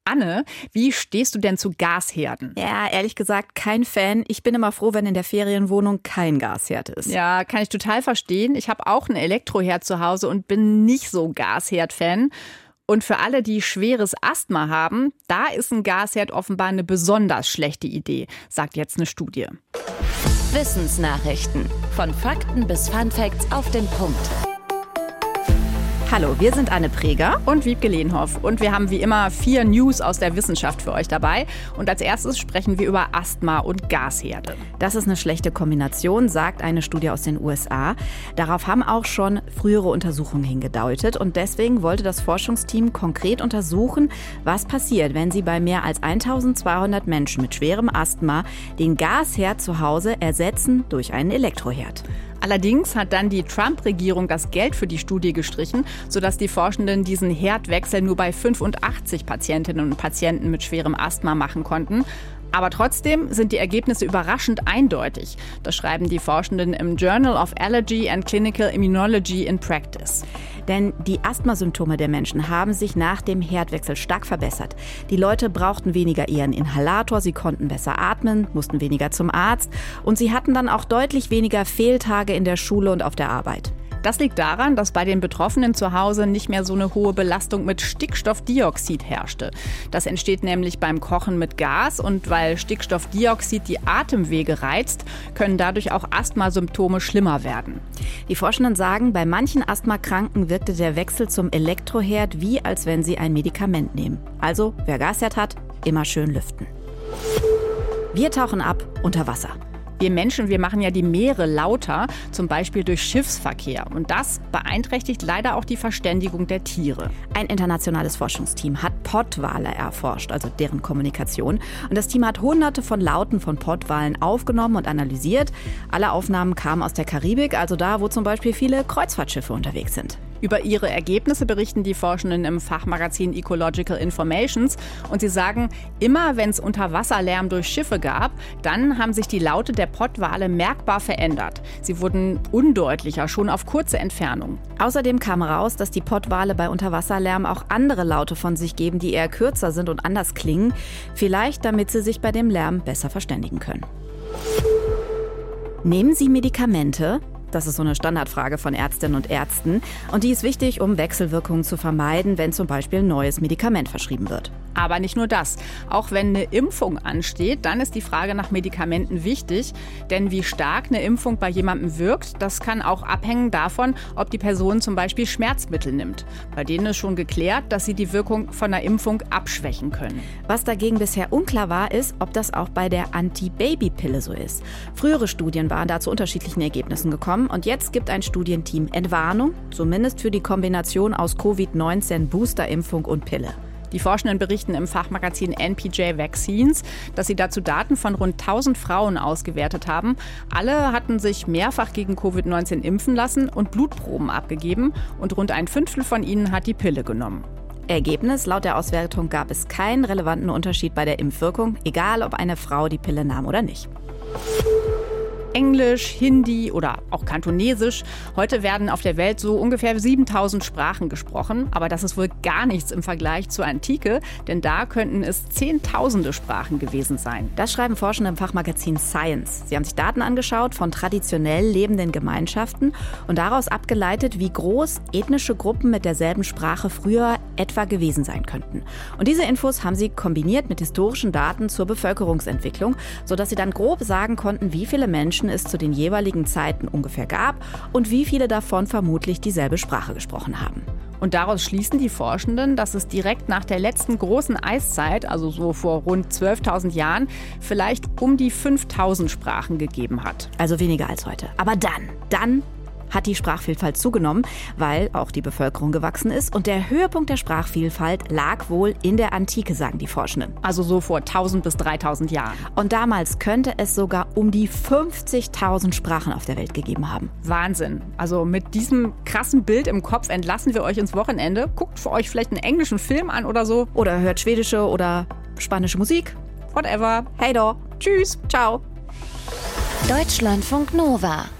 Anne, wie stehst du denn zu Gasherden? Ja, ehrlich gesagt, kein Fan. Ich bin immer froh, wenn in der Ferienwohnung kein Gasherd ist. Ja, kann ich total verstehen. Ich habe auch einen Elektroherd zu Hause und bin nicht so Gasherd-Fan. Und für alle, die schweres Asthma haben, da ist ein Gasherd offenbar eine besonders schlechte Idee, sagt jetzt eine Studie. Wissensnachrichten. Von Fakten bis Funfacts auf den Punkt. Hallo, wir sind Anne Preger und Wiebke Lehnhoff. Und wir haben wie immer 4 News aus der Wissenschaft für euch dabei. Und als erstes sprechen wir über Asthma und Gasherde. Das ist eine schlechte Kombination, sagt eine Studie aus den USA. Darauf haben auch schon frühere Untersuchungen hingedeutet. Und deswegen wollte das Forschungsteam konkret untersuchen, was passiert, wenn sie bei mehr als 1200 Menschen mit schwerem Asthma den Gasherd zu Hause ersetzen durch einen Elektroherd. Allerdings hat dann die Trump-Regierung das Geld für die Studie gestrichen, sodass die Forschenden diesen Herdwechsel nur bei 85 Patientinnen und Patienten mit schwerem Asthma machen konnten. Aber trotzdem sind die Ergebnisse überraschend eindeutig. Das schreiben die Forschenden im Journal of Allergy and Clinical Immunology in Practice. Denn die Asthmasymptome der Menschen haben sich nach dem Herdwechsel stark verbessert. Die Leute brauchten weniger ihren Inhalator, sie konnten besser atmen, mussten weniger zum Arzt und sie hatten dann auch deutlich weniger Fehltage in der Schule und auf der Arbeit. Das liegt daran, dass bei den Betroffenen zu Hause nicht mehr so eine hohe Belastung mit Stickstoffdioxid herrschte. Das entsteht nämlich beim Kochen mit Gas und weil Stickstoffdioxid die Atemwege reizt, können dadurch auch Asthmasymptome schlimmer werden. Die Forschenden sagen, bei manchen Asthmakranken wirkte der Wechsel zum Elektroherd wie als wenn sie ein Medikament nehmen. Also, wer Gasherd hat, immer schön lüften. Wir tauchen ab unter Wasser. Wir Menschen, wir machen ja die Meere lauter, zum Beispiel durch Schiffsverkehr. Und das beeinträchtigt leider auch die Verständigung der Tiere. Ein internationales Forschungsteam hat Pottwale erforscht, also deren Kommunikation. Und das Team hat Hunderte von Lauten von Pottwalen aufgenommen und analysiert. Alle Aufnahmen kamen aus der Karibik, also da, wo zum Beispiel viele Kreuzfahrtschiffe unterwegs sind. Über ihre Ergebnisse berichten die Forschenden im Fachmagazin Ecological Informations. Und sie sagen, immer wenn es Unterwasserlärm durch Schiffe gab, dann haben sich die Laute der Pottwale merkbar verändert. Sie wurden undeutlicher, schon auf kurze Entfernung. Außerdem kam raus, dass die Pottwale bei Unterwasserlärm auch andere Laute von sich geben, die eher kürzer sind und anders klingen. Vielleicht, damit sie sich bei dem Lärm besser verständigen können. Nehmen Sie Medikamente? Das ist so eine Standardfrage von Ärztinnen und Ärzten. Und die ist wichtig, um Wechselwirkungen zu vermeiden, wenn zum Beispiel ein neues Medikament verschrieben wird. Aber nicht nur das. Auch wenn eine Impfung ansteht, dann ist die Frage nach Medikamenten wichtig. Denn wie stark eine Impfung bei jemandem wirkt, das kann auch abhängen davon, ob die Person zum Beispiel Schmerzmittel nimmt. Bei denen ist schon geklärt, dass sie die Wirkung von einer Impfung abschwächen können. Was dagegen bisher unklar war, ist, ob das auch bei der Anti-Baby-Pille so ist. Frühere Studien waren da zu unterschiedlichen Ergebnissen gekommen. Und jetzt gibt ein Studienteam Entwarnung, zumindest für die Kombination aus Covid-19, Boosterimpfung und Pille. Die Forschenden berichten im Fachmagazin NPJ Vaccines, dass sie dazu Daten von rund 1000 Frauen ausgewertet haben. Alle hatten sich mehrfach gegen Covid-19 impfen lassen und Blutproben abgegeben. Und rund 1/5 von ihnen hat die Pille genommen. Ergebnis: Laut der Auswertung gab es keinen relevanten Unterschied bei der Impfwirkung, egal ob eine Frau die Pille nahm oder nicht. Englisch, Hindi oder auch Kantonesisch. Heute werden auf der Welt so ungefähr 7000 Sprachen gesprochen. Aber das ist wohl gar nichts im Vergleich zur Antike, denn da könnten es Zehntausende Sprachen gewesen sein. Das schreiben Forschende im Fachmagazin Science. Sie haben sich Daten angeschaut von traditionell lebenden Gemeinschaften und daraus abgeleitet, wie groß ethnische Gruppen mit derselben Sprache früher etwa gewesen sein könnten. Und diese Infos haben sie kombiniert mit historischen Daten zur Bevölkerungsentwicklung, sodass sie dann grob sagen konnten, wie viele Menschen es zu den jeweiligen Zeiten ungefähr gab und wie viele davon vermutlich dieselbe Sprache gesprochen haben. Und daraus schließen die Forschenden, dass es direkt nach der letzten großen Eiszeit, also so vor rund 12.000 Jahren, vielleicht um die 5.000 Sprachen gegeben hat. Also weniger als heute. Aber dann hat die Sprachvielfalt zugenommen, weil auch die Bevölkerung gewachsen ist. Und der Höhepunkt der Sprachvielfalt lag wohl in der Antike, sagen die Forschenden. Also so vor 1000 bis 3000 Jahren. Und damals könnte es sogar um die 50.000 Sprachen auf der Welt gegeben haben. Wahnsinn. Also mit diesem krassen Bild im Kopf entlassen wir euch ins Wochenende. Guckt für euch vielleicht einen englischen Film an oder so. Oder hört schwedische oder spanische Musik. Whatever. Hey do. Tschüss. Ciao. Deutschlandfunk Nova.